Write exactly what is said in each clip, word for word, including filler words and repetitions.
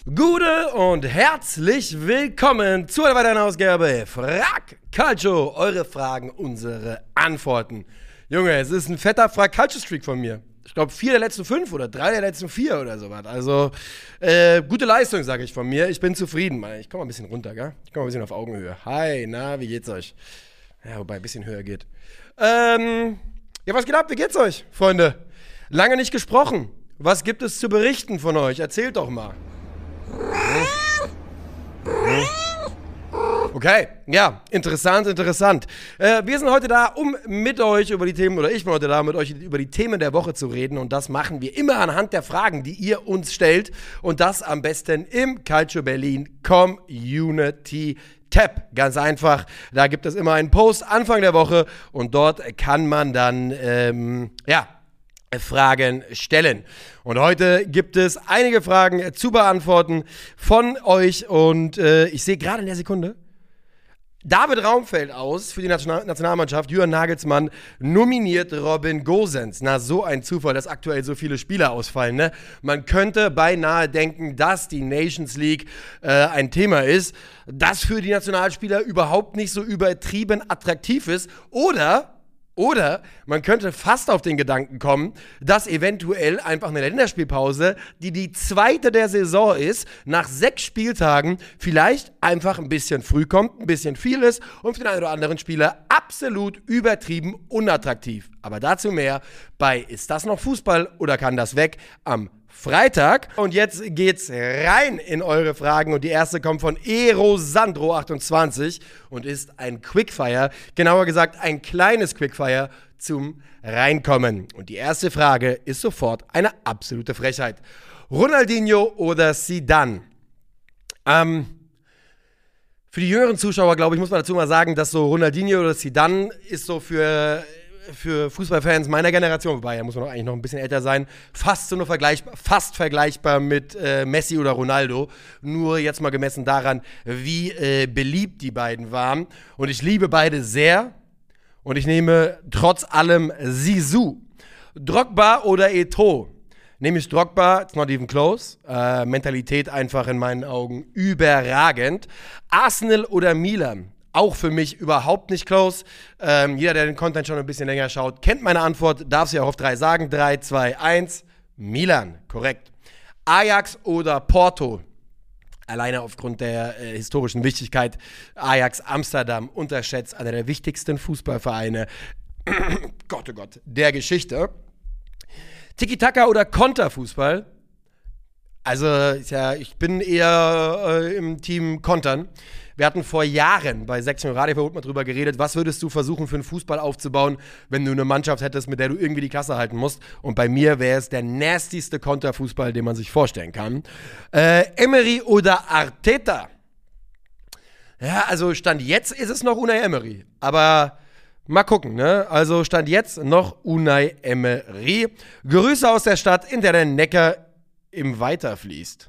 Gute und herzlich willkommen zu einer weiteren Ausgabe Frag Calcio. Eure Fragen, unsere Antworten. Junge, es ist ein fetter Frag Calcio Streak von mir. Ich glaube, vier der letzten fünf oder drei der letzten vier oder sowas. Also, äh, gute Leistung, sage ich von mir. Ich bin zufrieden. Ich komme mal ein bisschen runter, gell? Ich komme mal ein bisschen auf Augenhöhe. Hi, na, wie geht's euch? Ja, wobei ein bisschen höher geht. Ähm, ja, was geht ab? Wie geht's euch, Freunde? Lange nicht gesprochen. Was gibt es zu berichten von euch? Erzählt doch mal. Okay, ja, interessant, interessant. Äh, wir sind heute da, um mit euch über die Themen, oder ich bin heute da, mit euch über die Themen der Woche zu reden. Und das machen wir immer anhand der Fragen, die ihr uns stellt. Und das am besten im Calcio Berlin Community Tab. Ganz einfach, da gibt es immer einen Post Anfang der Woche und dort kann man dann, ähm, ja, Fragen stellen. Und heute gibt es einige Fragen zu beantworten von euch und äh, ich sehe gerade in der Sekunde, David Raumfeld aus für die National- Nationalmannschaft, Jürgen Nagelsmann nominiert Robin Gosens. Na, so ein Zufall, dass aktuell so viele Spieler ausfallen, ne? Man könnte beinahe denken, dass die Nations League äh, ein Thema ist, das für die Nationalspieler überhaupt nicht so übertrieben attraktiv ist. Oder Oder man könnte fast auf den Gedanken kommen, dass eventuell einfach eine Länderspielpause, die die zweite der Saison ist, nach sechs Spieltagen vielleicht einfach ein bisschen früh kommt, ein bisschen viel ist und für den einen oder anderen Spieler absolut übertrieben unattraktiv. Aber dazu mehr bei Ist das noch Fußball oder kann das weg? Am Freitag. Und jetzt geht's rein in eure Fragen und die erste kommt von Erosandro achtundzwanzig und ist ein Quickfire, genauer gesagt ein kleines Quickfire zum Reinkommen. Und die erste Frage ist sofort eine absolute Frechheit. Ronaldinho oder Zidane? Ähm, für die jüngeren Zuschauer, glaube ich, muss man dazu mal sagen, dass so Ronaldinho oder Zidane ist so für... für Fußballfans meiner Generation, wobei, er muss man noch eigentlich noch ein bisschen älter sein, fast so nur vergleichbar, fast vergleichbar mit äh, Messi oder Ronaldo. Nur jetzt mal gemessen daran, wie äh, beliebt die beiden waren. Und ich liebe beide sehr. Und ich nehme trotz allem Zizou. Drogba oder Eto'o? Nehme ich Drogba, it's not even close. Äh, Mentalität einfach in meinen Augen überragend. Arsenal oder Milan? Auch für mich überhaupt nicht close. Ähm, jeder, der den Content schon ein bisschen länger schaut, kennt meine Antwort. Darf sie auch auf drei sagen. drei, zwei, eins. Milan, korrekt. Ajax oder Porto? Alleine aufgrund der äh, historischen Wichtigkeit. Ajax Amsterdam, unterschätzt, einer der wichtigsten Fußballvereine. Gott, oh Gott, der Geschichte. Tiki-Taka oder Konterfußball? Also, ja, ich bin eher äh, im Team Kontern. Wir hatten vor Jahren bei Sektion Radio mal drüber geredet, was würdest du versuchen für einen Fußball aufzubauen, wenn du eine Mannschaft hättest, mit der du irgendwie die Klasse halten musst. Und bei mir wäre es der nastigste Konterfußball, den man sich vorstellen kann. Äh, Emery oder Arteta? Ja, also Stand jetzt ist es noch Unai Emery. Aber mal gucken, ne? Also Stand jetzt noch Unai Emery. Grüße aus der Stadt, in der der Neckar im Weiter fließt.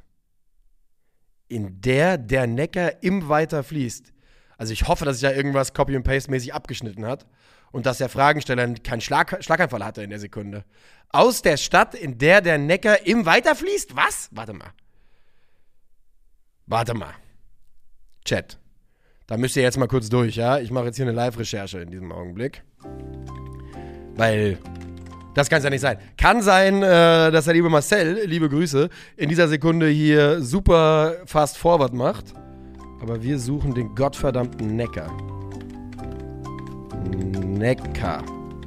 In der der Neckar im Weiter fließt. Also ich hoffe, dass sich ja irgendwas Copy- und Paste-mäßig abgeschnitten hat und dass der Fragensteller keinen Schlag- Schlaganfall hatte in der Sekunde. Aus der Stadt, in der der Neckar im Weiter fließt? Was? Warte mal. Warte mal. Chat. Da müsst ihr jetzt mal kurz durch, ja? Ich mache jetzt hier eine Live-Recherche in diesem Augenblick. Weil... das kann es ja nicht sein. Kann sein, äh, dass der liebe Marcel, liebe Grüße, in dieser Sekunde hier super fast forward macht. Aber wir suchen den gottverdammten Neckar. Neckar.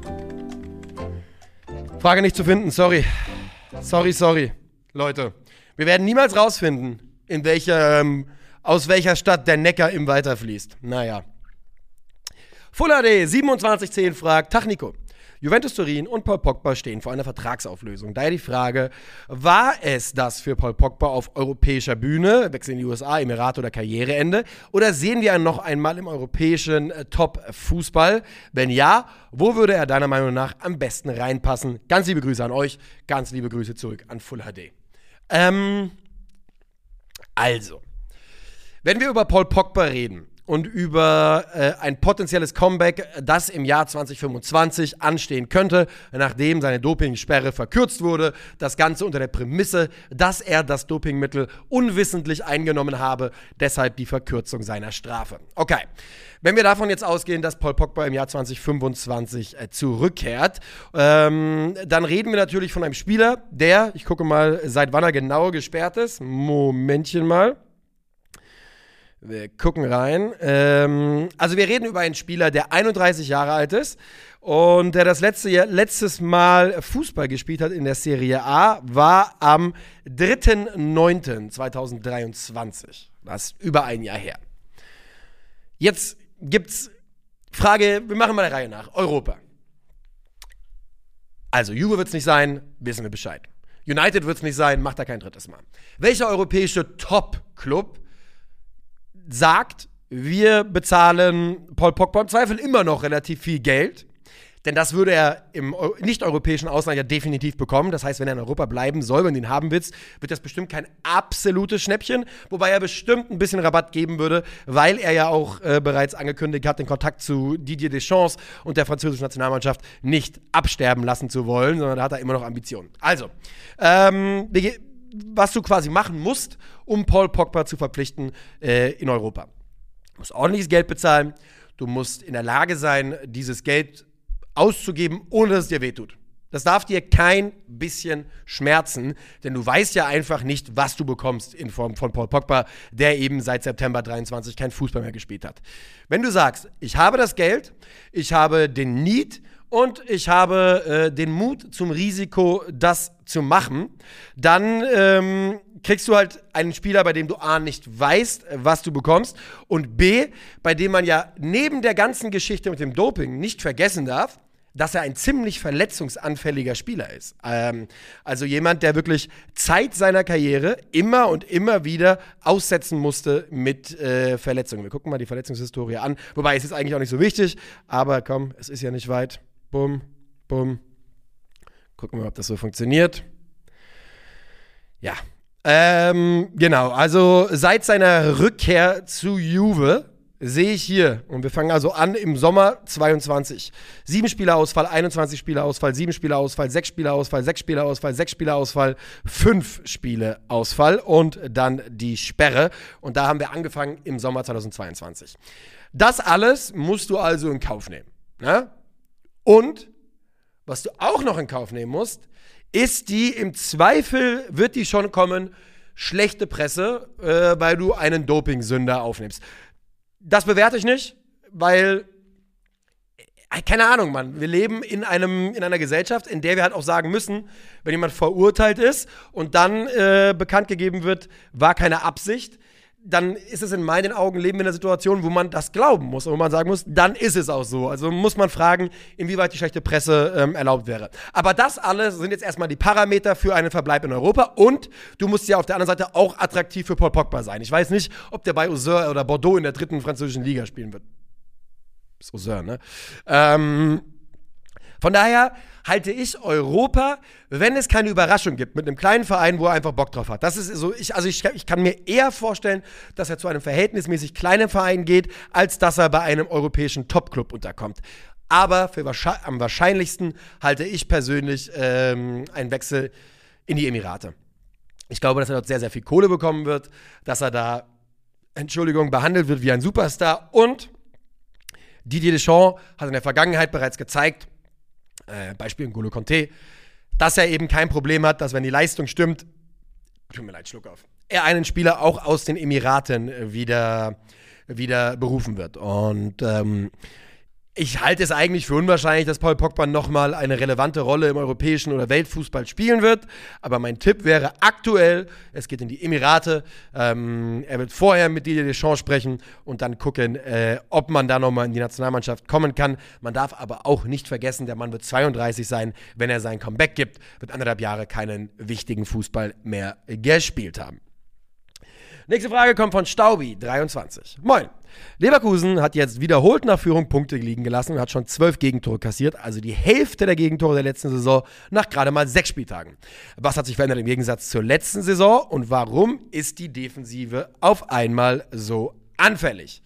Frage nicht zu finden, sorry. Sorry, sorry, Leute. Wir werden niemals rausfinden, in welcher, ähm, aus welcher Stadt der Neckar im Weiter fließt. Naja. Full H D siebenundzwanzig zehn fragt, Tag Nico. Juventus Turin und Paul Pogba stehen vor einer Vertragsauflösung. Daher die Frage, war es das für Paul Pogba auf europäischer Bühne, Wechsel in die U S A, Emirate oder Karriereende? Oder sehen wir ihn noch einmal im europäischen äh, Top-Fußball? Wenn ja, wo würde er deiner Meinung nach am besten reinpassen? Ganz liebe Grüße an euch, ganz liebe Grüße zurück an Full H D. Ähm, also, wenn wir über Paul Pogba reden und über äh, ein potenzielles Comeback, das im Jahr zwanzig fünfundzwanzig anstehen könnte, nachdem seine Dopingsperre verkürzt wurde. Das Ganze unter der Prämisse, dass er das Dopingmittel unwissentlich eingenommen habe, deshalb die Verkürzung seiner Strafe. Okay, wenn wir davon jetzt ausgehen, dass Paul Pogba im Jahr zwanzig fünfundzwanzig äh, zurückkehrt, ähm, dann reden wir natürlich von einem Spieler, der, ich gucke mal, seit wann er genau gesperrt ist. Momentchen mal. Wir gucken rein. Ähm, also wir reden über einen Spieler, der einunddreißig Jahre alt ist und der das letzte Jahr, letztes Mal Fußball gespielt hat in der Serie A, war am dritter neunter zweitausenddreiundzwanzig. Das ist über ein Jahr her. Jetzt gibt's Frage, wir machen mal der Reihe nach. Europa. Also Juve wird's nicht sein, wissen wir Bescheid. United wird's nicht sein, macht da kein drittes Mal. Welcher europäische Top-Club sagt, wir bezahlen Paul Pogba im Zweifel immer noch relativ viel Geld, denn das würde er im nicht-europäischen Ausland ja definitiv bekommen. Das heißt, wenn er in Europa bleiben soll, wenn du ihn haben willst, wird das bestimmt kein absolutes Schnäppchen, wobei er bestimmt ein bisschen Rabatt geben würde, weil er ja auch äh, bereits angekündigt hat, den Kontakt zu Didier Deschamps und der französischen Nationalmannschaft nicht absterben lassen zu wollen, sondern da hat er immer noch Ambitionen. Also, ähm, was du quasi machen musst, um Paul Pogba zu verpflichten äh, in Europa. Du musst ordentliches Geld bezahlen, du musst in der Lage sein, dieses Geld auszugeben, ohne dass es dir wehtut. Das darf dir kein bisschen schmerzen, denn du weißt ja einfach nicht, was du bekommst in Form von Paul Pogba, der eben seit September dreiundzwanzig kein Fußball mehr gespielt hat. Wenn du sagst, ich habe das Geld, ich habe den Need und ich habe äh, den Mut zum Risiko, das zu machen, dann ähm, kriegst du halt einen Spieler, bei dem du A, nicht weißt, was du bekommst, und B, bei dem man ja neben der ganzen Geschichte mit dem Doping nicht vergessen darf, dass er ein ziemlich verletzungsanfälliger Spieler ist. Ähm, also jemand, der wirklich Zeit seiner Karriere immer und immer wieder aussetzen musste mit äh, Verletzungen. Wir gucken mal die Verletzungshistorie an. Wobei, es ist eigentlich auch nicht so wichtig, aber komm, es ist ja nicht weit. Bumm, bumm. Gucken wir, ob das so funktioniert. Ja, ähm, genau. Also seit seiner Rückkehr zu Juve sehe ich hier, und wir fangen also an im Sommer zweiundzwanzig. Sieben Spielerausfall, einundzwanzig Spielerausfall, sieben Spielerausfall, sechs Spielerausfall, sechs Spielerausfall, sechs Spielerausfall, fünf Spieleausfall und dann die Sperre. Und da haben wir angefangen im Sommer zweitausendzweiundzwanzig. Das alles musst du also in Kauf nehmen. Ne? Und was du auch noch in Kauf nehmen musst, ist die, im Zweifel wird die schon kommen, schlechte Presse, äh, weil du einen Dopingsünder aufnimmst. Das bewerte ich nicht, weil, keine Ahnung, Mann, wir leben in, einem, in einer Gesellschaft, in der wir halt auch sagen müssen, wenn jemand verurteilt ist und dann äh, bekannt gegeben wird, war keine Absicht, dann ist es in meinen Augen, leben wir in einer Situation, wo man das glauben muss und wo man sagen muss, dann ist es auch so. Also muss man fragen, inwieweit die schlechte Presse ähm, erlaubt wäre. Aber das alles sind jetzt erstmal die Parameter für einen Verbleib in Europa, und du musst ja auf der anderen Seite auch attraktiv für Paul Pogba sein. Ich weiß nicht, ob der bei Auxerre oder Bordeaux in der dritten französischen Liga spielen wird. Das ist Auxerre, ne? Ähm, von daher halte ich Europa, wenn es keine Überraschung gibt, mit einem kleinen Verein, wo er einfach Bock drauf hat. Das ist so, ich, also ich, ich kann mir eher vorstellen, dass er zu einem verhältnismäßig kleinen Verein geht, als dass er bei einem europäischen Topclub unterkommt. Aber für wahrscheinlich, am wahrscheinlichsten halte ich persönlich ähm, einen Wechsel in die Emirate. Ich glaube, dass er dort sehr, sehr viel Kohle bekommen wird, dass er da, Entschuldigung, behandelt wird wie ein Superstar, und Didier Deschamps hat in der Vergangenheit bereits gezeigt, Äh, Beispiel N'Golo Kanté, dass er eben kein Problem hat, dass, wenn die Leistung stimmt, tut mir leid, Schluck auf, er einen Spieler auch aus den Emiraten wieder, wieder berufen wird. Und ähm, ich halte es eigentlich für unwahrscheinlich, dass Paul Pogba nochmal eine relevante Rolle im europäischen oder Weltfußball spielen wird. Aber mein Tipp wäre aktuell, es geht in die Emirate. Ähm, er wird vorher mit Didier Deschamps sprechen und dann gucken, äh, ob man da nochmal in die Nationalmannschaft kommen kann. Man darf aber auch nicht vergessen, der Mann wird zweiunddreißig sein. Wenn er sein Comeback gibt, wird anderthalb Jahre keinen wichtigen Fußball mehr gespielt haben. Nächste Frage kommt von Staubi, dreiundzwanzig. Moin. Leverkusen hat jetzt wiederholt nach Führung Punkte liegen gelassen und hat schon zwölf Gegentore kassiert, also die Hälfte der Gegentore der letzten Saison nach gerade mal sechs Spieltagen. Was hat sich verändert im Gegensatz zur letzten Saison und warum ist die Defensive auf einmal so anfällig?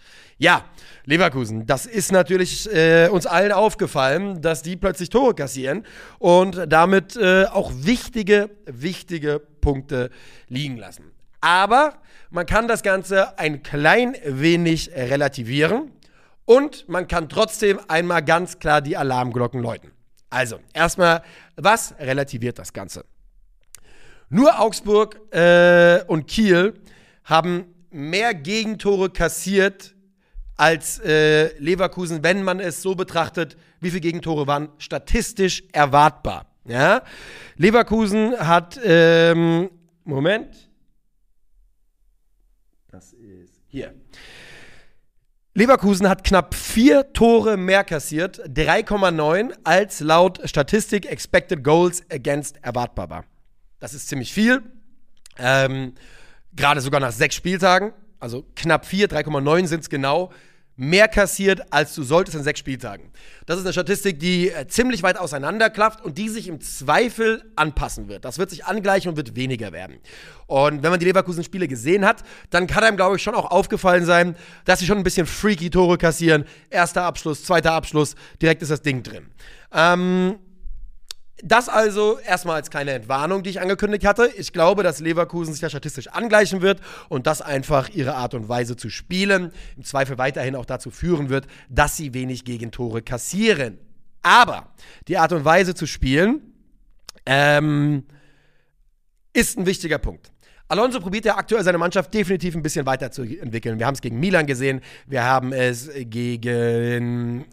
Ja, Leverkusen, das ist natürlich äh, uns allen aufgefallen, dass die plötzlich Tore kassieren und damit äh, auch wichtige, wichtige Punkte liegen lassen. Aber man kann das Ganze ein klein wenig relativieren und man kann trotzdem einmal ganz klar die Alarmglocken läuten. Also, erstmal, was relativiert das Ganze? Nur Augsburg äh, und Kiel haben mehr Gegentore kassiert als äh, Leverkusen, wenn man es so betrachtet, wie viele Gegentore waren statistisch erwartbar. Ja? Leverkusen hat, ähm, Moment, das ist hier. Leverkusen hat knapp vier Tore mehr kassiert, drei Komma neun, als laut Statistik Expected Goals Against erwartbar war. Das ist ziemlich viel, ähm, gerade sogar nach sechs Spieltagen, also knapp vier, drei Komma neun sind es genau, mehr kassiert, als du solltest in sechs Spieltagen. Das ist eine Statistik, die äh, ziemlich weit auseinanderklafft und die sich im Zweifel anpassen wird. Das wird sich angleichen und wird weniger werden. Und wenn man die Leverkusen-Spiele gesehen hat, dann kann einem, glaube ich, schon auch aufgefallen sein, dass sie schon ein bisschen freaky Tore kassieren. Erster Abschluss, zweiter Abschluss, direkt ist das Ding drin. Ähm... Das also erstmal als kleine Entwarnung, die ich angekündigt hatte. Ich glaube, dass Leverkusen sich da statistisch angleichen wird und das einfach ihre Art und Weise zu spielen im Zweifel weiterhin auch dazu führen wird, dass sie wenig Gegentore kassieren. Aber die Art und Weise zu spielen ähm, ist ein wichtiger Punkt. Alonso probiert ja aktuell seine Mannschaft definitiv ein bisschen weiterzuentwickeln. Wir haben es gegen Milan gesehen, wir haben es gegen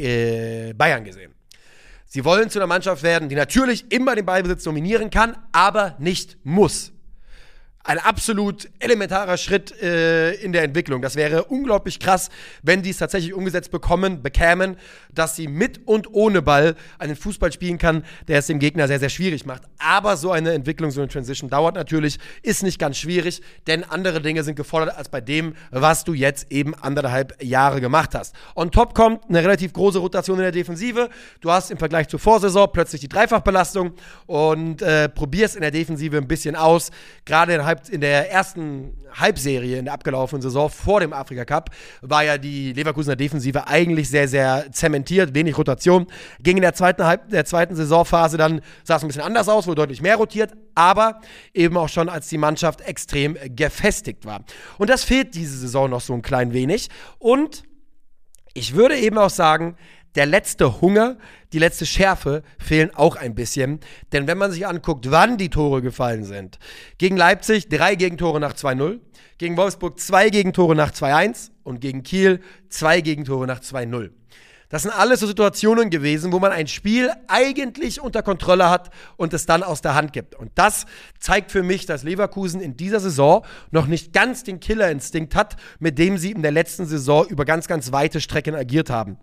äh, Bayern gesehen. Sie wollen zu einer Mannschaft werden, die natürlich immer den Ballbesitz dominieren kann, aber nicht muss. Ein absolut elementarer Schritt äh, in der Entwicklung. Das wäre unglaublich krass, wenn die es tatsächlich umgesetzt bekommen, bekämen, dass sie mit und ohne Ball einen Fußball spielen kann, der es dem Gegner sehr, sehr schwierig macht. Aber so eine Entwicklung, so eine Transition dauert natürlich, ist nicht ganz schwierig, denn andere Dinge sind gefordert als bei dem, was du jetzt eben anderthalb Jahre gemacht hast. On top kommt eine relativ große Rotation in der Defensive. Du hast im Vergleich zur Vorsaison plötzlich die Dreifachbelastung und äh, probierst in der Defensive ein bisschen aus. Gerade in in der ersten Halbserie in der abgelaufenen Saison vor dem Afrika-Cup war ja die Leverkusener Defensive eigentlich sehr, sehr zementiert, wenig Rotation. Ging in der zweiten, Halb der zweiten Saisonphase dann, sah es ein bisschen anders aus, wurde deutlich mehr rotiert, aber eben auch schon, als die Mannschaft extrem gefestigt war. Und das fehlt diese Saison noch so ein klein wenig. Und ich würde eben auch sagen, der letzte Hunger, die letzte Schärfe fehlen auch ein bisschen. Denn wenn man sich anguckt, wann die Tore gefallen sind. Gegen Leipzig drei Gegentore nach zwei null. Gegen Wolfsburg zwei Gegentore nach zwei eins. Und gegen Kiel zwei Gegentore nach zwei null. Das sind alles so Situationen gewesen, wo man ein Spiel eigentlich unter Kontrolle hat und es dann aus der Hand gibt. Und das zeigt für mich, dass Leverkusen in dieser Saison noch nicht ganz den Killerinstinkt hat, mit dem sie in der letzten Saison über ganz, ganz weite Strecken agiert haben.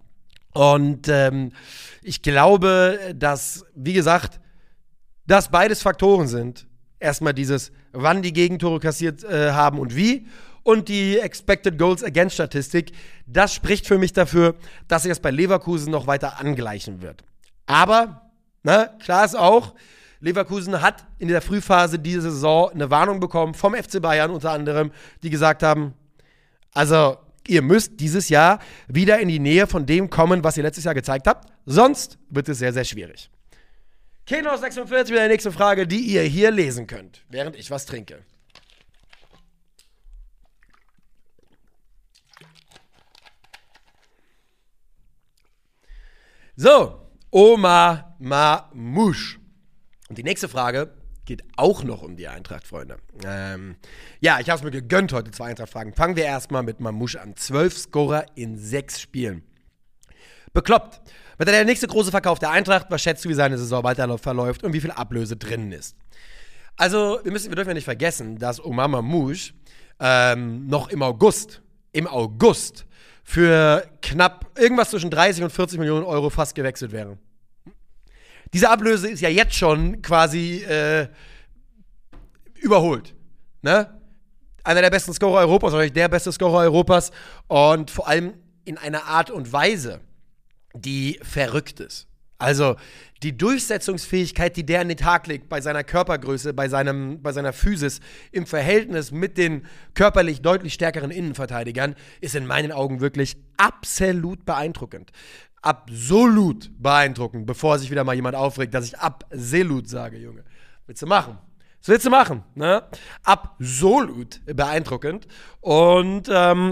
Und ähm, ich glaube, dass, wie gesagt, das beides Faktoren sind. Erstmal dieses, wann die Gegentore kassiert äh, haben und wie. Und die Expected Goals Against Statistik. Das spricht für mich dafür, dass sich das bei Leverkusen noch weiter angleichen wird. Aber, ne, klar ist auch, Leverkusen hat in der Frühphase dieser Saison eine Warnung bekommen vom F C Bayern unter anderem, die gesagt haben, also ihr müsst dieses Jahr wieder in die Nähe von dem kommen, was ihr letztes Jahr gezeigt habt. Sonst wird es sehr, sehr schwierig. Keno sechsundvierzig mit der nächsten Frage, die ihr hier lesen könnt, während ich was trinke. So, Oma Mamouche. Und die nächste Frage geht auch noch um die Eintracht, Freunde. Ähm, ja, ich habe es mir gegönnt heute, zwei Eintracht-Fragen. Fangen wir erstmal mit Mamouche an. Zwölf Scorer in sechs Spielen. Bekloppt. Wird der nächste große Verkauf der Eintracht? Was schätzt du, wie seine Saison weiter verläuft und wie viel Ablöse drin ist? Also, wir, müssen, wir dürfen ja nicht vergessen, dass Oma Mamouche ähm, noch im August, im August für knapp irgendwas zwischen dreißig und vierzig Millionen Euro fast gewechselt wäre. Diese Ablöse ist ja jetzt schon quasi äh, überholt. Ne? Einer der besten Scorer Europas, wahrscheinlich der beste Scorer Europas und vor allem in einer Art und Weise, die verrückt ist. Also die Durchsetzungsfähigkeit, die der an den Tag legt bei seiner Körpergröße, bei, seinem, bei seiner Physis im Verhältnis mit den körperlich deutlich stärkeren Innenverteidigern, ist in meinen Augen wirklich absolut beeindruckend. Absolut beeindruckend, bevor sich wieder mal jemand aufregt, dass ich absolut sage, Junge. Willst du machen? Was willst du machen? Ne? Absolut beeindruckend. Und ähm,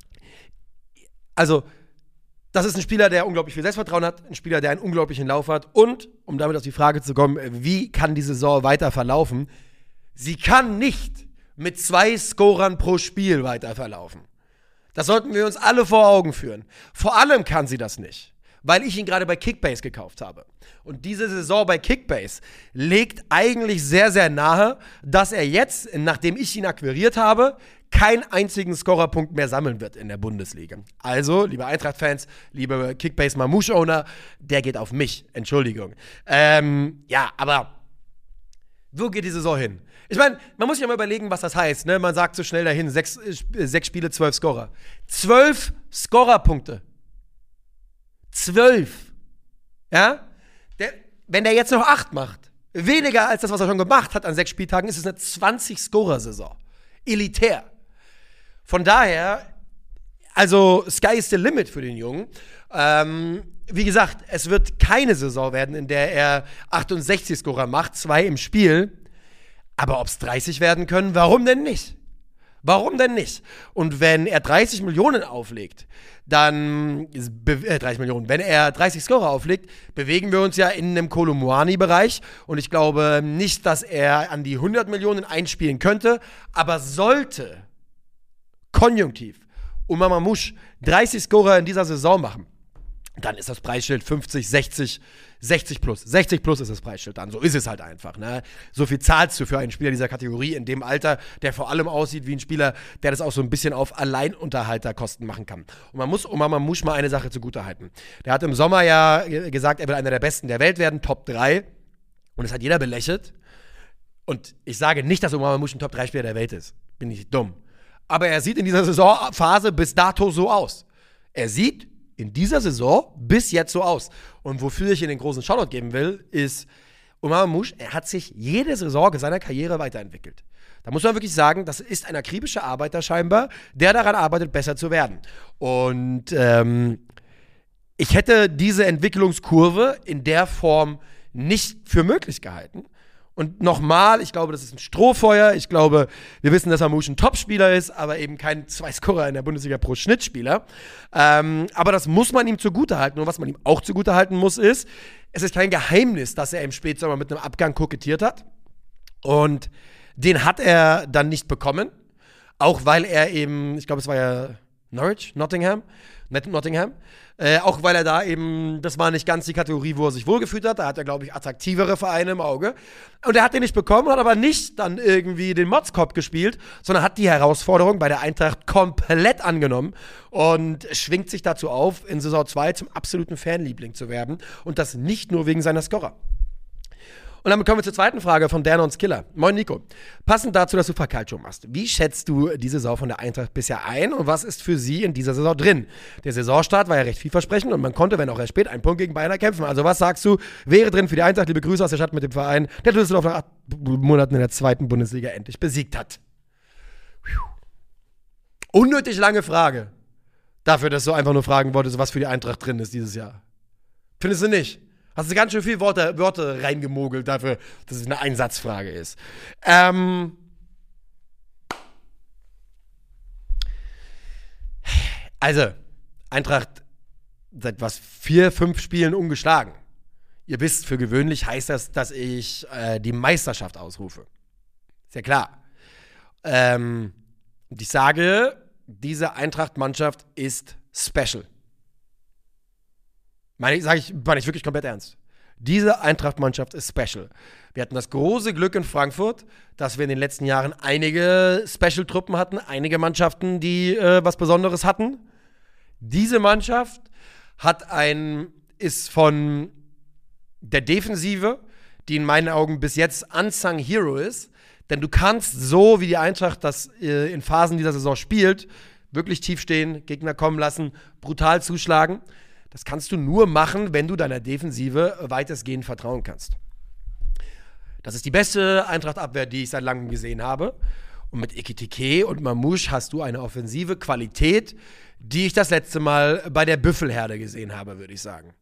also das ist ein Spieler, der unglaublich viel Selbstvertrauen hat, ein Spieler, der einen unglaublichen Lauf hat und, um damit auf die Frage zu kommen, wie kann die Saison weiter verlaufen? Sie kann nicht mit zwei Scorern pro Spiel weiter verlaufen. Das sollten wir uns alle vor Augen führen. Vor allem kann sie das nicht, weil ich ihn gerade bei Kickbase gekauft habe. Und diese Saison bei Kickbase legt eigentlich sehr, sehr nahe, dass er jetzt, nachdem ich ihn akquiriert habe, keinen einzigen Scorerpunkt mehr sammeln wird in der Bundesliga. Also, liebe Eintracht-Fans, liebe Kickbase-Mamouche-Owner, der geht auf mich. Entschuldigung. Ähm, ja, aber wo geht die Saison hin? Ich meine, man muss sich ja mal überlegen, was das heißt. Ne? Man sagt so schnell dahin, sechs, äh, sechs Spiele, zwölf Scorer. Zwölf Scorerpunkte. Zwölf. Ja? Der, wenn der jetzt noch acht macht, weniger als das, was er schon gemacht hat an sechs Spieltagen, ist es eine zwanzig-Scorer-Saison. Elitär. Von daher, also Sky is the limit für den Jungen. Ähm, wie gesagt, es wird keine Saison werden, in der er achtundsechzig Scorer macht, zwei im Spiel. Aber ob es dreißig werden können, warum denn nicht? Warum denn nicht? Und wenn er dreißig Millionen auflegt, dann, äh, dreißig Millionen, wenn er dreißig Scorer auflegt, bewegen wir uns ja in einem Kolo Muani-Bereich. Und ich glaube nicht, dass er an die hundert Millionen einspielen könnte, aber sollte konjunktiv Omar Mamouche dreißig Scorer in dieser Saison machen, dann ist das Preisschild fünfzig, sechzig, sechzig plus. sechzig plus ist das Preisschild dann. So ist es halt einfach. Ne? So viel zahlst du für einen Spieler dieser Kategorie in dem Alter, der vor allem aussieht wie ein Spieler, der das auch so ein bisschen auf Alleinunterhalterkosten machen kann. Und man muss Omar Mamouche mal eine Sache zugutehalten. Der hat im Sommer ja gesagt, er will einer der Besten der Welt werden, Top drei. Und das hat jeder belächelt. Und ich sage nicht, dass Omar Mamouche ein Top drei Spieler der Welt ist. Bin ich dumm. Aber er sieht in dieser Saisonphase bis dato so aus. Er sieht in dieser Saison bis jetzt so aus. Und wofür ich ihn den großen Shoutout geben will, ist, Omar Mamouche, er hat sich jede Saison seiner Karriere weiterentwickelt. Da muss man wirklich sagen, das ist ein akribischer Arbeiter scheinbar, der daran arbeitet, besser zu werden. Und ähm, ich hätte diese Entwicklungskurve in der Form nicht für möglich gehalten. Und nochmal, ich glaube, das ist ein Strohfeuer. Ich glaube, wir wissen, dass Mamouche ein Topspieler ist, aber eben kein Zwei-Scorer in der Bundesliga pro Schnittspieler. Ähm, aber das muss man ihm zugutehalten. Und was man ihm auch zugutehalten muss, ist, es ist kein Geheimnis, dass er im Spätsommer mit einem Abgang kokettiert hat. Und den hat er dann nicht bekommen. Auch weil er eben, ich glaube, es war ja Norwich, Nottingham, Nottingham. Äh, auch weil er da eben, das war nicht ganz die Kategorie, wo er sich wohlgefühlt hat. Da hat er, glaube ich, attraktivere Vereine im Auge. Und er hat den nicht bekommen, hat aber nicht dann irgendwie den Motzkopf gespielt, sondern hat die Herausforderung bei der Eintracht komplett angenommen und schwingt sich dazu auf, in Saison zwei zum absoluten Fanliebling zu werden. Und das nicht nur wegen seiner Scorer. Und damit kommen wir zur zweiten Frage von Dernons Killer. Moin Nico. Passend dazu, dass du Verkalcio machst. Wie schätzt du die Saison von der Eintracht bisher ein und was ist für sie in dieser Saison drin? Der Saisonstart war ja recht vielversprechend und man konnte, wenn auch erst spät, einen Punkt gegen Bayern kämpfen. Also was sagst du, wäre drin für die Eintracht? Liebe Grüße aus der Stadt mit dem Verein, der Düsseldorf nach acht Monaten in der zweiten Bundesliga endlich besiegt hat. Unnötig lange Frage. Dafür, dass du einfach nur fragen wolltest, was für die Eintracht drin ist dieses Jahr. Findest du nicht? Hast du ganz schön viele Worte, Worte reingemogelt dafür, dass es eine Einsatzfrage ist. Ähm also, Eintracht seit was, vier, fünf Spielen ungeschlagen. Ihr wisst, für gewöhnlich heißt das, dass ich äh, die Meisterschaft ausrufe. Ist ja klar. Ähm, und ich sage, diese Eintracht-Mannschaft ist special. Meine, sage ich, meine ich wirklich komplett ernst. Diese Eintracht-Mannschaft ist special. Wir hatten das große Glück in Frankfurt, dass wir in den letzten Jahren einige Special-Truppen hatten, einige Mannschaften, die äh, was Besonderes hatten. Diese Mannschaft hat ein, ist von der Defensive, die in meinen Augen bis jetzt unsung Hero ist, denn du kannst so, wie die Eintracht das äh, in Phasen dieser Saison spielt, wirklich tief stehen, Gegner kommen lassen, brutal zuschlagen. Das kannst du nur machen, wenn du deiner Defensive weitestgehend vertrauen kannst. Das ist die beste Eintracht-Abwehr, die ich seit langem gesehen habe. Und mit Ekitike und Mamouche hast du eine offensive Qualität, die ich das letzte Mal bei der Büffelherde gesehen habe, würde ich sagen.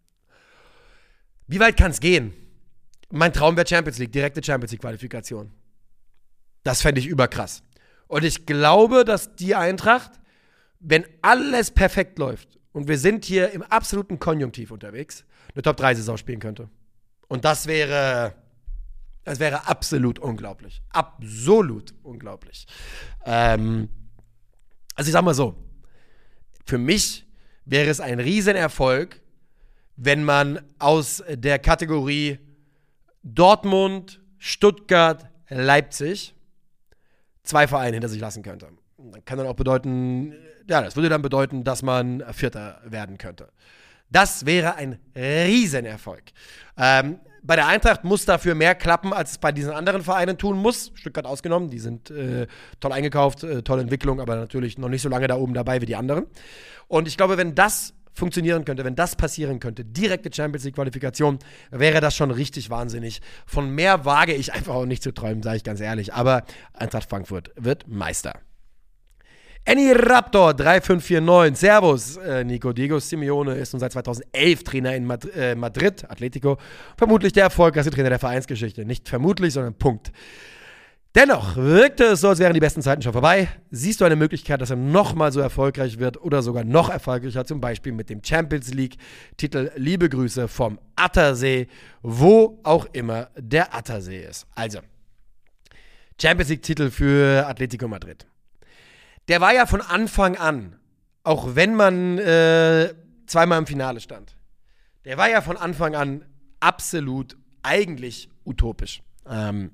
Wie weit kann es gehen? Mein Traum wäre Champions League, direkte Champions League-Qualifikation. Das fände ich überkrass. Und ich glaube, dass die Eintracht, wenn alles perfekt läuft und wir sind hier im absoluten Konjunktiv unterwegs, eine Top drei Saison spielen könnte. Und das wäre, das wäre absolut unglaublich. Absolut unglaublich. Ähm, also ich sag mal so, für mich wäre es ein Riesenerfolg, wenn man aus der Kategorie Dortmund, Stuttgart, Leipzig zwei Vereine hinter sich lassen könnte. Das kann dann auch bedeuten, ja, das würde dann bedeuten, dass man Vierter werden könnte. Das wäre ein Riesenerfolg. Ähm, bei der Eintracht muss dafür mehr klappen, als es bei diesen anderen Vereinen tun muss. Stuttgart ausgenommen, die sind äh, toll eingekauft, äh, tolle Entwicklung, aber natürlich noch nicht so lange da oben dabei wie die anderen. Und ich glaube, wenn das funktionieren könnte, wenn das passieren könnte, direkte Champions League-Qualifikation, wäre das schon richtig wahnsinnig. Von mehr wage ich einfach auch nicht zu träumen, sage ich ganz ehrlich. Aber Eintracht Frankfurt wird Meister. Annie Raptor drei fünf vier neun, Servus, äh, Nico. Diego Simeone ist nun seit zweitausendelf Trainer in Mad- äh, Madrid, Atletico. Vermutlich der erfolgreichste Trainer der Vereinsgeschichte. Nicht vermutlich, sondern Punkt. Dennoch wirkte es so, als wären die besten Zeiten schon vorbei. Siehst du eine Möglichkeit, dass er nochmal so erfolgreich wird oder sogar noch erfolgreicher, zum Beispiel mit dem Champions League-Titel? Liebe Grüße vom Attersee, wo auch immer der Attersee ist. Also, Champions League-Titel für Atletico Madrid. Der war ja von Anfang an, auch wenn man äh, zweimal im Finale stand, der war ja von Anfang an absolut eigentlich utopisch. Ähm,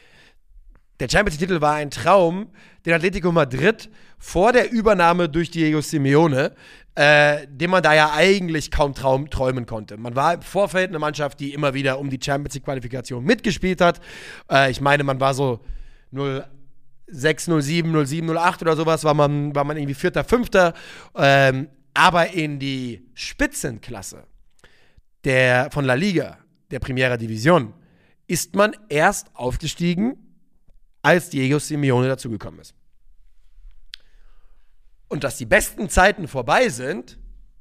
Der Champions League-Titel war ein Traum, den Atletico Madrid vor der Übernahme durch Diego Simeone, äh, den man da ja eigentlich kaum traum, träumen konnte. Man war im Vorfeld eine Mannschaft, die immer wieder um die Champions League-Qualifikation mitgespielt hat. Äh, ich meine, man war so null sechs, null sieben, null sieben, null acht oder sowas, war man, war man irgendwie Vierter, Fünfter. Ähm, aber in die Spitzenklasse der, von La Liga, der Primera División, ist man erst aufgestiegen, als Diego Simeone dazugekommen ist. Und dass die besten Zeiten vorbei sind,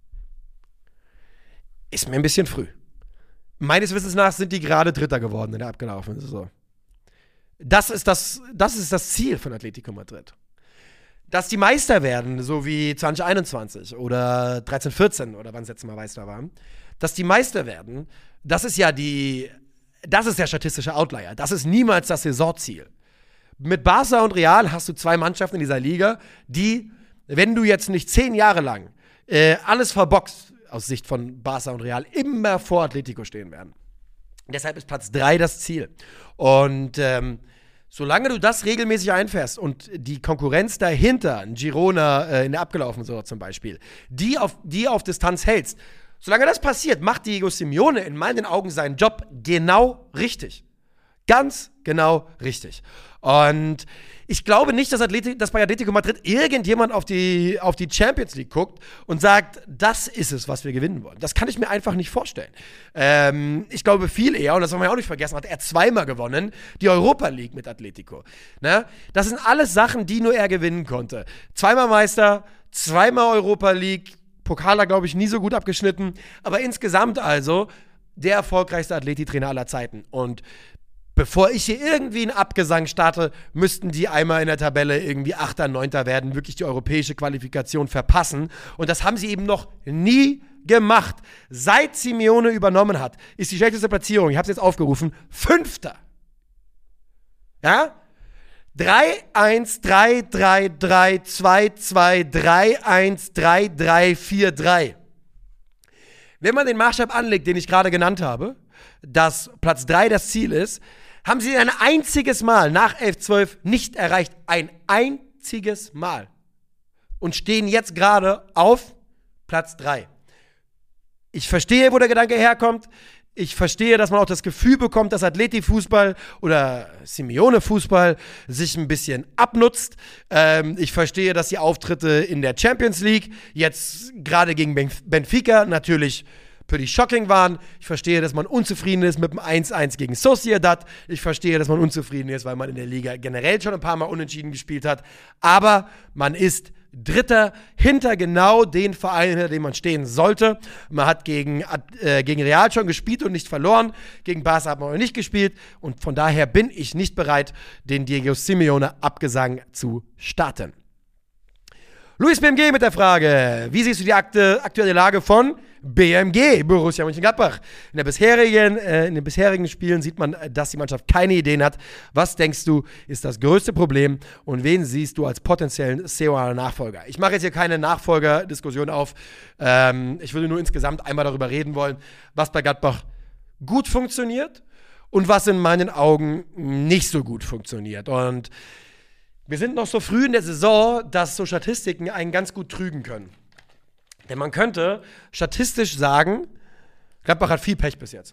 ist mir ein bisschen früh. Meines Wissens nach sind die gerade Dritter geworden in der abgelaufenen Saison. Das ist das, das ist das Ziel von Atletico Madrid. Dass die Meister werden, so wie zwanzig einundzwanzig oder dreizehn vierzehn oder wann es letztes Mal Meister waren, dass die Meister werden, das ist ja die, das ist der statistische Outlier. Das ist niemals das Saisonziel. Mit Barca und Real hast du zwei Mannschaften in dieser Liga, die, wenn du jetzt nicht zehn Jahre lang äh, alles verboxt, aus Sicht von Barca und Real, immer vor Atletico stehen werden. Deshalb ist Platz drei das Ziel. Und ähm, solange du das regelmäßig einfährst und die Konkurrenz dahinter, ein Girona äh, in der abgelaufenen Saison zum Beispiel, die auf, die auf Distanz hältst, solange das passiert, macht Diego Simeone in meinen Augen seinen Job genau richtig. Ganz genau richtig. Und ich glaube nicht, dass, Athletic, dass bei Atletico Madrid irgendjemand auf die, auf die Champions League guckt und sagt, das ist es, was wir gewinnen wollen. Das kann ich mir einfach nicht vorstellen. Ähm, ich glaube viel eher, und das haben wir auch nicht vergessen, hat er zweimal gewonnen, die Europa League mit Atletico. Ne? Das sind alles Sachen, die nur er gewinnen konnte. Zweimal Meister, zweimal Europa League, Pokal hat, glaube ich, nie so gut abgeschnitten, aber insgesamt also der erfolgreichste Atleti-Trainer aller Zeiten. Und bevor ich hier irgendwie einen Abgesang starte, müssten die einmal in der Tabelle irgendwie Achter, Neunter werden, wirklich die europäische Qualifikation verpassen. Und das haben sie eben noch nie gemacht. Seit Simeone übernommen hat, ist die schlechteste Platzierung, ich habe es jetzt aufgerufen, Fünfter. Ja? drei eins, drei drei drei, zwei zwei, drei eins, drei drei vier drei. Wenn man den Maßstab anlegt, den ich gerade genannt habe, dass Platz drei das Ziel ist, haben sie ein einziges Mal nach elf zwölf nicht erreicht. Ein einziges Mal. Und stehen jetzt gerade auf Platz drei. Ich verstehe, wo der Gedanke herkommt. Ich verstehe, dass man auch das Gefühl bekommt, dass Atleti-Fußball oder Simeone-Fußball sich ein bisschen abnutzt. Ähm, ich verstehe, dass die Auftritte in der Champions League jetzt gerade gegen Benfica natürlich pretty shocking waren. Ich verstehe, dass man unzufrieden ist mit dem eins eins gegen Sociedad. Ich verstehe, dass man unzufrieden ist, weil man in der Liga generell schon ein paar Mal unentschieden gespielt hat. Aber man ist Dritter hinter genau den Verein, hinter dem man stehen sollte. Man hat gegen, äh, gegen Real schon gespielt und nicht verloren. Gegen Barca hat man noch nicht gespielt. Und von daher bin ich nicht bereit, den Diego Simeone Abgesang zu starten. Luis B M G mit der Frage: Wie siehst du die akte, aktuelle Lage von B M G, Borussia Mönchengladbach? In, der bisherigen, äh, in den bisherigen Spielen sieht man, dass die Mannschaft keine Ideen hat. Was denkst du, ist das größte Problem und wen siehst du als potenziellen Seoane-Nachfolger? Ich mache jetzt hier keine Nachfolgerdiskussion auf. Ähm, ich würde nur insgesamt einmal darüber reden wollen, was bei Gladbach gut funktioniert und was in meinen Augen nicht so gut funktioniert. Und wir sind noch so früh in der Saison, dass so Statistiken einen ganz gut trügen können. Denn man könnte statistisch sagen, Gladbach hat viel Pech bis jetzt.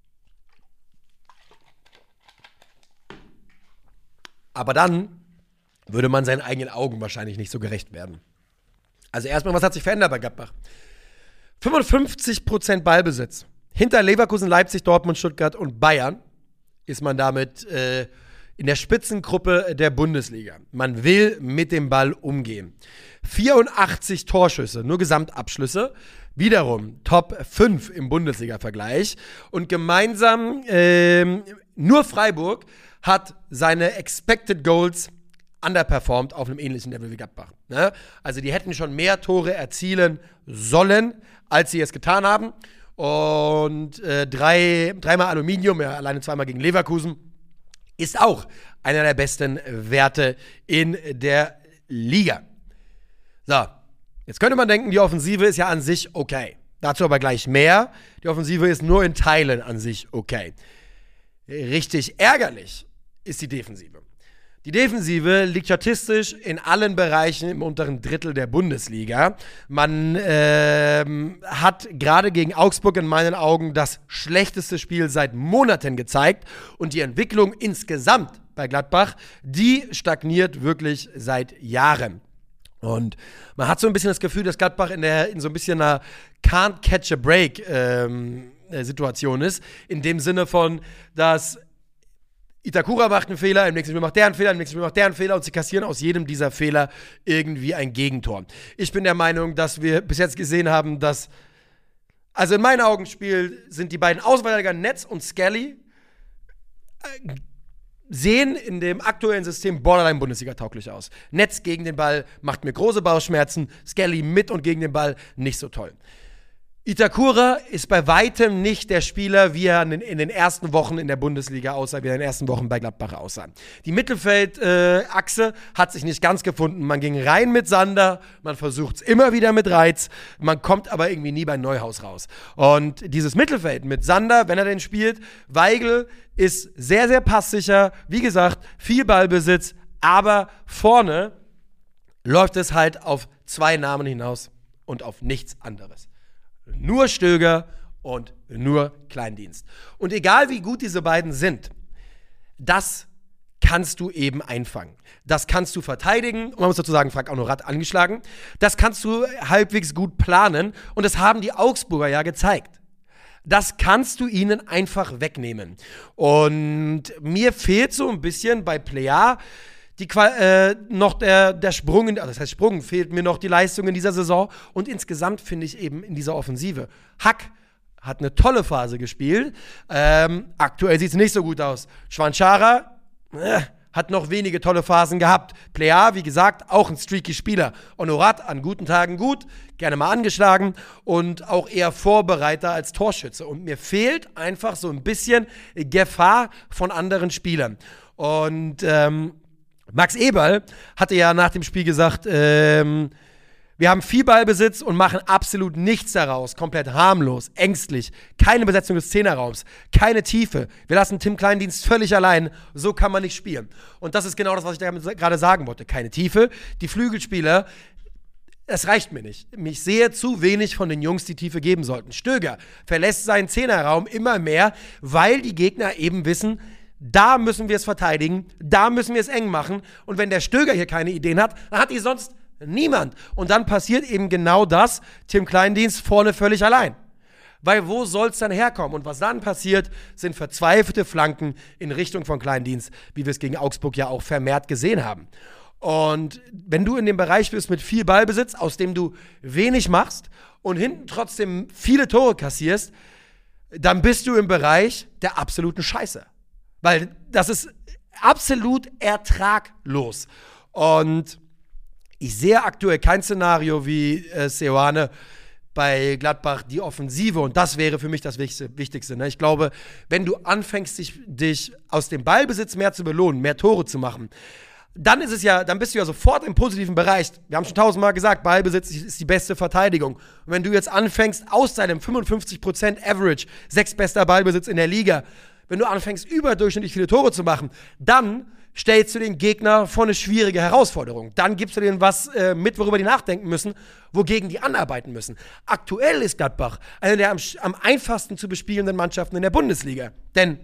Aber dann würde man seinen eigenen Augen wahrscheinlich nicht so gerecht werden. Also erstmal, was hat sich verändert bei Gladbach? fünfundfünfzig Prozent Ballbesitz. Hinter Leverkusen, Leipzig, Dortmund, Stuttgart und Bayern ist man damit äh, in der Spitzengruppe der Bundesliga. Man will mit dem Ball umgehen. vierundachtzig Torschüsse, nur Gesamtabschlüsse. Wiederum Top fünf im Bundesliga-Vergleich. Und gemeinsam ähm, nur Freiburg hat seine Expected Goals underperformed auf einem ähnlichen Level wie Gladbach. Ne? Also die hätten schon mehr Tore erzielen sollen, als sie es getan haben. Und äh, drei, dreimal Aluminium, ja, alleine zweimal gegen Leverkusen, ist auch einer der besten Werte in der Liga. So, jetzt könnte man denken, die Offensive ist ja an sich okay. Dazu aber gleich mehr. Die Offensive ist nur in Teilen an sich okay. Richtig ärgerlich ist die Defensive. Die Defensive liegt statistisch in allen Bereichen im unteren Drittel der Bundesliga. Man ähm, hat gerade gegen Augsburg in meinen Augen das schlechteste Spiel seit Monaten gezeigt. Und die Entwicklung insgesamt bei Gladbach, die stagniert wirklich seit Jahren. Und man hat so ein bisschen das Gefühl, dass Gladbach in, der, in so ein bisschen einer Can't-Catch-a-Break-Situation ähm, ist. In dem Sinne von, dass Itakura macht einen Fehler, im nächsten Spiel macht der einen Fehler, im nächsten Spiel macht der einen Fehler und sie kassieren aus jedem dieser Fehler irgendwie ein Gegentor. Ich bin der Meinung, dass wir bis jetzt gesehen haben, dass, also in meinen Augen Spiel sind die beiden Außenverteidiger Netz und Skelly äh, sehen in dem aktuellen System borderline Bundesliga-tauglich aus. Netz gegen den Ball macht mir große Bauchschmerzen, Skelly mit und gegen den Ball nicht so toll. Itakura ist bei weitem nicht der Spieler, wie er in den, in den ersten Wochen in der Bundesliga aussah, wie er in den ersten Wochen bei Gladbach aussah. Die Mittelfeldachse äh, hat sich nicht ganz gefunden. Man ging rein mit Sander, man versucht es immer wieder mit Reitz, man kommt aber irgendwie nie bei Neuhaus raus. Und dieses Mittelfeld mit Sander, wenn er den spielt, Weigl ist sehr, sehr passsicher, wie gesagt, viel Ballbesitz, aber vorne läuft es halt auf zwei Namen hinaus und auf nichts anderes. Nur Stöger und nur Kleindienst. Und egal wie gut diese beiden sind, das kannst du eben einfangen. Das kannst du verteidigen. Und man muss dazu sagen, Frank Honorat angeschlagen. Das kannst du halbwegs gut planen. Und das haben die Augsburger ja gezeigt. Das kannst du ihnen einfach wegnehmen. Und mir fehlt so ein bisschen bei Plea Die, äh, noch der, der Sprung, in, also das heißt Sprung, fehlt mir noch die Leistung in dieser Saison. Und insgesamt finde ich eben in dieser Offensive. Hack hat eine tolle Phase gespielt. Ähm, aktuell sieht es nicht so gut aus. Schwanchara äh, hat noch wenige tolle Phasen gehabt. Plea, wie gesagt, auch ein streaky Spieler. Honorat an guten Tagen gut, gerne mal angeschlagen und auch eher Vorbereiter als Torschütze. Und mir fehlt einfach so ein bisschen Gefahr von anderen Spielern. Und ähm, Max Eberl hatte ja nach dem Spiel gesagt, ähm, wir haben viel Ballbesitz und machen absolut nichts daraus. Komplett harmlos, ängstlich, keine Besetzung des Zehnerraums, keine Tiefe. Wir lassen Tim Kleindienst völlig allein. So kann man nicht spielen. Und das ist genau das, was ich damit gerade sagen wollte. Keine Tiefe. Die Flügelspieler Es reicht mir nicht. Ich sehe zu wenig von den Jungs, die Tiefe geben sollten. Stöger verlässt seinen Zehnerraum immer mehr, weil die Gegner eben wissen, da müssen wir es verteidigen, da müssen wir es eng machen. Und wenn der Stöger hier keine Ideen hat, dann hat die sonst niemand. Und dann passiert eben genau das, Tim Kleindienst vorne völlig allein. Weil wo soll es dann herkommen? Und was dann passiert, sind verzweifelte Flanken in Richtung von Kleindienst, wie wir es gegen Augsburg ja auch vermehrt gesehen haben. Und wenn du in dem Bereich bist mit viel Ballbesitz, aus dem du wenig machst und hinten trotzdem viele Tore kassierst, dann bist du im Bereich der absoluten Scheiße. Weil das ist absolut ertraglos. Und ich sehe aktuell kein Szenario wie äh, Seoane bei Gladbach, die Offensive. Und das wäre für mich das Wichtigste. Wichtigste ne? Ich glaube, wenn du anfängst, dich, dich aus dem Ballbesitz mehr zu belohnen, mehr Tore zu machen, dann ist es ja, dann bist du ja sofort im positiven Bereich. Wir haben schon tausendmal gesagt, Ballbesitz ist die beste Verteidigung. Und wenn du jetzt anfängst, aus deinem fünfundfünfzig Prozent Average, sechstbester Ballbesitz in der Liga, wenn du anfängst, überdurchschnittlich viele Tore zu machen, dann stellst du den Gegner vor eine schwierige Herausforderung. Dann gibst du denen was äh, mit, worüber die nachdenken müssen, wogegen die anarbeiten müssen. Aktuell ist Gladbach eine der am, am einfachsten zu bespielenden Mannschaften in der Bundesliga. Denn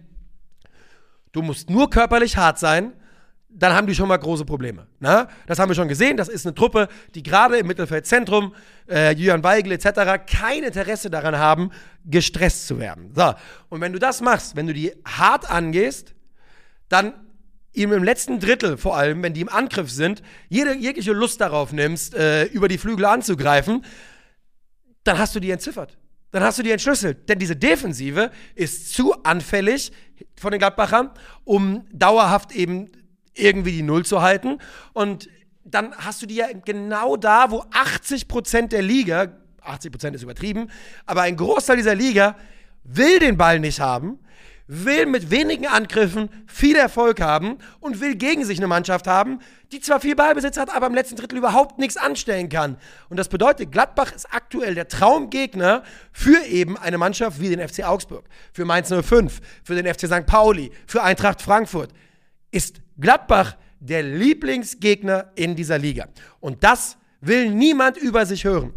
du musst nur körperlich hart sein, dann haben die schon mal große Probleme. Na? Das haben wir schon gesehen. Das ist eine Truppe, die gerade im Mittelfeldzentrum, äh, Julian Weigl et cetera, kein Interesse daran haben, gestresst zu werden. So. Und wenn du das machst, wenn du die hart angehst, dann ihm im letzten Drittel vor allem, wenn die im Angriff sind, jede, jegliche Lust darauf nimmst, äh, über die Flügel anzugreifen, dann hast du die entziffert. Dann hast du die entschlüsselt. Denn diese Defensive ist zu anfällig von den Gladbachern, um dauerhaft eben irgendwie die Null zu halten. Und dann hast du die ja genau da, wo achtzig Prozent der Liga, achtzig Prozent ist übertrieben, aber ein Großteil dieser Liga will den Ball nicht haben, will mit wenigen Angriffen viel Erfolg haben und will gegen sich eine Mannschaft haben, die zwar viel Ballbesitz hat, aber im letzten Drittel überhaupt nichts anstellen kann. Und das bedeutet, Gladbach ist aktuell der Traumgegner für eben eine Mannschaft wie den F C Augsburg, für Mainz null fünf, für den F C Sankt Pauli, für Eintracht Frankfurt. Ist Gladbach der Lieblingsgegner in dieser Liga. Und das will niemand über sich hören.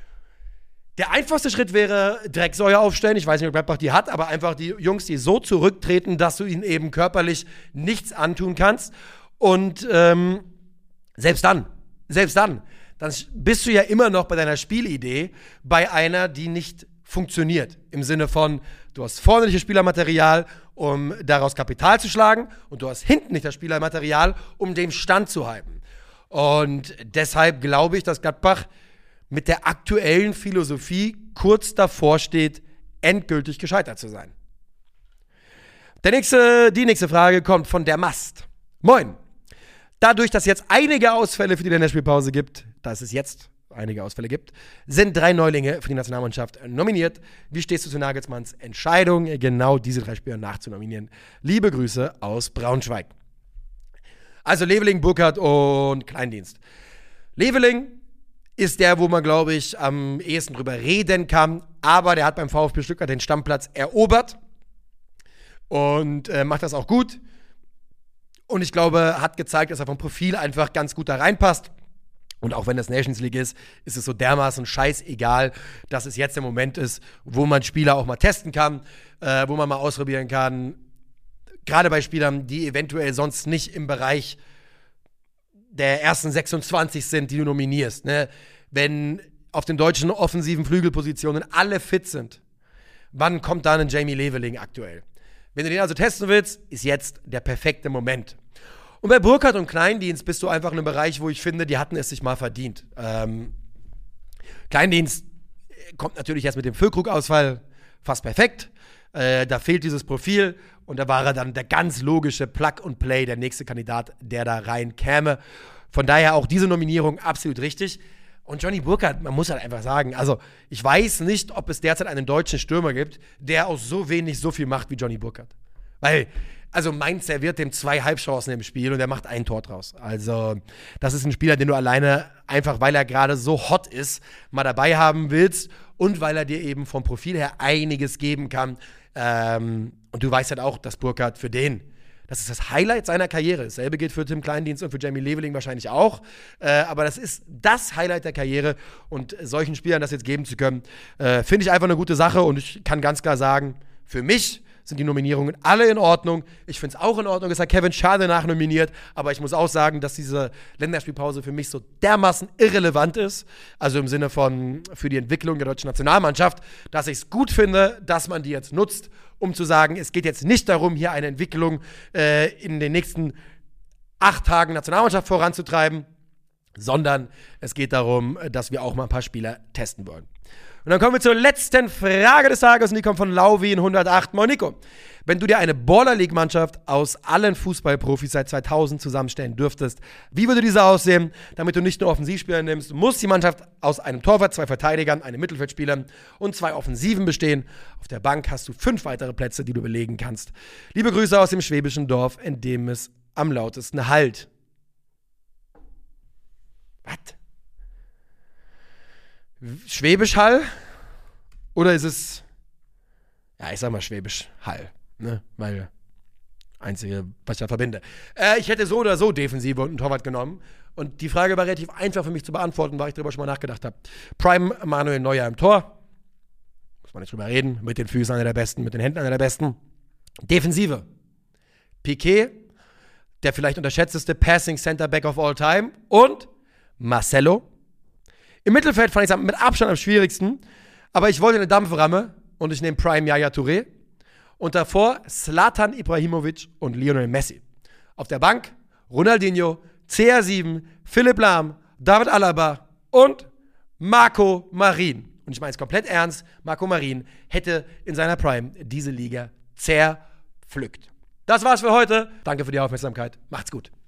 Der einfachste Schritt wäre, Drecksäuer aufstellen. Ich weiß nicht, ob Gladbach die hat, aber einfach die Jungs, die so zurücktreten, dass du ihnen eben körperlich nichts antun kannst. Und ähm, selbst dann, selbst dann, dann bist du ja immer noch bei deiner Spielidee bei einer, die nicht funktioniert. Im Sinne von, du hast vorne nicht das Spielermaterial, um daraus Kapital zu schlagen, und du hast hinten nicht das Spielermaterial, um den Stand zu halten. Und deshalb glaube ich, dass Gladbach mit der aktuellen Philosophie kurz davor steht, endgültig gescheitert zu sein. Der nächste, die nächste Frage kommt von der Mast. Moin. Dadurch, dass jetzt einige Ausfälle für die Länderspielpause gibt, dass es jetzt einige Ausfälle gibt, sind drei Neulinge für die Nationalmannschaft nominiert. Wie stehst du zu Nagelsmanns Entscheidung, genau diese drei Spieler nachzunominieren? Liebe Grüße aus Braunschweig. Also Leveling, Burkhardt und Kleindienst. Leveling ist der, wo man, glaube ich, am ehesten drüber reden kann, aber der hat beim VfB Stuttgart den Stammplatz erobert und äh, macht das auch gut. Und ich glaube, hat gezeigt, dass er vom Profil einfach ganz gut da reinpasst. Und auch wenn das Nations League ist, ist es so dermaßen scheißegal, dass es jetzt der Moment ist, wo man Spieler auch mal testen kann, äh, wo man mal ausprobieren kann. Gerade bei Spielern, die eventuell sonst nicht im Bereich der ersten sechsundzwanzig sind, die du nominierst. Ne? Wenn auf den deutschen offensiven Flügelpositionen alle fit sind, wann kommt dann ein Jamie Leveling aktuell? Wenn du den also testen willst, ist jetzt der perfekte Moment. Und bei Burkhardt und Kleindienst bist du einfach in einem Bereich, wo ich finde, die hatten es sich mal verdient. Ähm, Kleindienst kommt natürlich jetzt mit dem Füllkrug-Ausfall fast perfekt. Äh, da fehlt dieses Profil und da war er dann der ganz logische Plug-and-Play, der nächste Kandidat, der da rein käme. Von daher auch diese Nominierung absolut richtig. Und Johnny Burkhardt, man muss halt einfach sagen, also ich weiß nicht, ob es derzeit einen deutschen Stürmer gibt, der aus so wenig so viel macht wie Johnny Burkhardt. Weil, also Mainz serviert dem zwei Halbchancen im Spiel und er macht ein Tor draus. Also das ist ein Spieler, den du alleine, einfach weil er gerade so hot ist, mal dabei haben willst und weil er dir eben vom Profil her einiges geben kann. Ähm, und du weißt halt auch, dass Burkhardt für den, Das ist das Highlight seiner Karriere. Dasselbe gilt für Tim Kleindienst und für Jamie Leveling wahrscheinlich auch. Äh, aber das ist das Highlight der Karriere. Und solchen Spielern das jetzt geben zu können, äh, finde ich einfach eine gute Sache. Und ich kann ganz klar sagen, für mich sind die Nominierungen alle in Ordnung. Ich finde es auch in Ordnung, dass er Kevin Schade nachnominiert. Aber ich muss auch sagen, dass diese Länderspielpause für mich so dermaßen irrelevant ist. Also im Sinne von für die Entwicklung der deutschen Nationalmannschaft, dass ich es gut finde, dass man die jetzt nutzt, um zu sagen, es geht jetzt nicht darum, hier eine Entwicklung äh, in den nächsten acht Tagen Nationalmannschaft voranzutreiben, sondern es geht darum, dass wir auch mal ein paar Spieler testen wollen. Und dann kommen wir zur letzten Frage des Tages und die kommt von Lauwin hundertacht. Moin Nico, wenn du dir eine Baller-League-Mannschaft aus allen Fußballprofis seit zweitausend zusammenstellen dürftest, wie würde diese aussehen, damit du nicht nur Offensivspieler nimmst? Muss die Mannschaft aus einem Torwart, zwei Verteidigern, einem Mittelfeldspieler und zwei Offensiven bestehen? Auf der Bank hast du fünf weitere Plätze, die du belegen kannst. Liebe Grüße aus dem schwäbischen Dorf, in dem es am lautesten hallt. Was? Schwäbisch Hall? Oder ist es, ja, ich sag mal Schwäbisch Hall, ne, weil einzige, was ich da verbinde. Äh, ich hätte so oder so Defensive und einen Torwart genommen und die Frage war relativ einfach für mich zu beantworten, weil ich darüber schon mal nachgedacht habe. Prime Manuel Neuer im Tor, muss man nicht drüber reden, mit den Füßen einer der Besten, mit den Händen einer der Besten. Defensive, Piqué, der vielleicht unterschätzteste Passing Center Back of all time und Marcelo. Im Mittelfeld fand ich es mit Abstand am schwierigsten, aber ich wollte eine Dampframme und ich nehme Prime Yaya Touré. Und davor Zlatan Ibrahimovic und Lionel Messi. Auf der Bank Ronaldinho, C R sieben, Philipp Lahm, David Alaba und Marco Marin. Und ich meine es komplett ernst, Marco Marin hätte in seiner Prime diese Liga zerpflückt. Das war's für heute. Danke für die Aufmerksamkeit. Macht's gut.